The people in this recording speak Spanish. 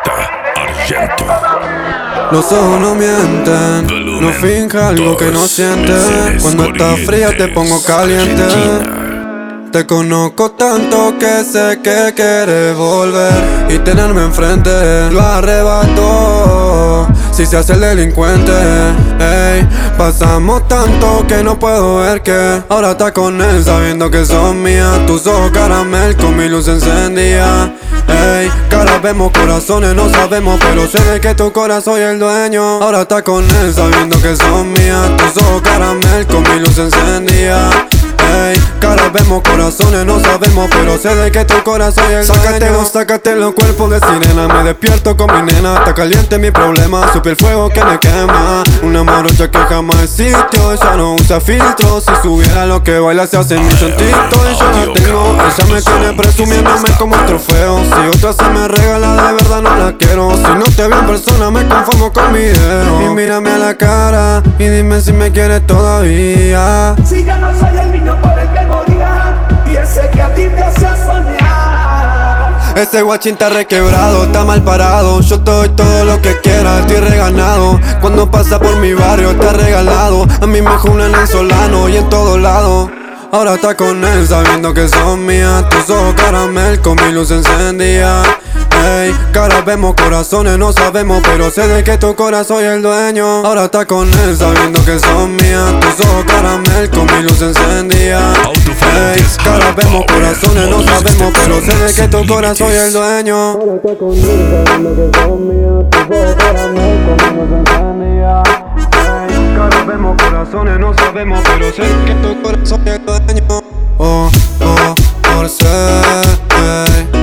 Argento. Los ojos no mienten, no finja algo que no sientes. Cuando estás fría te pongo caliente. Te conozco tanto que sé que quieres volver y tenerme enfrente. Lo arrebato si se hace el delincuente. Ey, pasamos tanto que no puedo ver que ahora estás con él sabiendo que son mías. Tus ojos caramel con mi luz encendida. Ey, cara vemos, corazones no sabemos, pero sé de que tu corazón soy el dueño. Ahora estás con él sabiendo que son mías. Tus ojos caramel con mi luz encendida. Ey, cara vemos, corazones no sabemos, pero sé de que tu corazón es el dueño. Sácate los cuerpos de sirena, me despierto con mi nena. Está caliente mi problema, supe el fuego que me quema. Una morocha que jamás existió, ella no usa filtros. Si subiera lo que baila se hace mucho en TikTok. Y yo la tengo, ella me tiene presumiéndome como un trofeo. Si otra se me regala, de verdad no la quiero. Si no te veo en persona me conformo con video. Y mírame a la cara y dime si me quieres todavía. Si ya no soy el niño por el que moría, y ese que a ti te hacía soñar. Ese guachín está requebrado, está mal parado. Yo te doy todo lo que quieras, estoy reganado. Cuando pasa por mi barrio está regalado. A mí me junan en Solano y en todo lado. Ahora está con él sabiendo que son mías. Tus ojos caramel con mi luz encendida. Ey, cara vemos, corazones no sabemos, pero sé de que tu corazón soy el dueño. Ahora está con él sabiendo que son mías. Tus ojos caramel con mi luz encendida. Ey, cara vemos, corazones no sabemos, pero sé de que tu corazón soy el dueño. Ahora está con él sabiendo que son mías. Tus ojos caramel con mi luz encendida. Ey, cara vemos, corazones no sabemos, pero sé que tu corazón soy el dueño. Oh, oh, por ser, ey.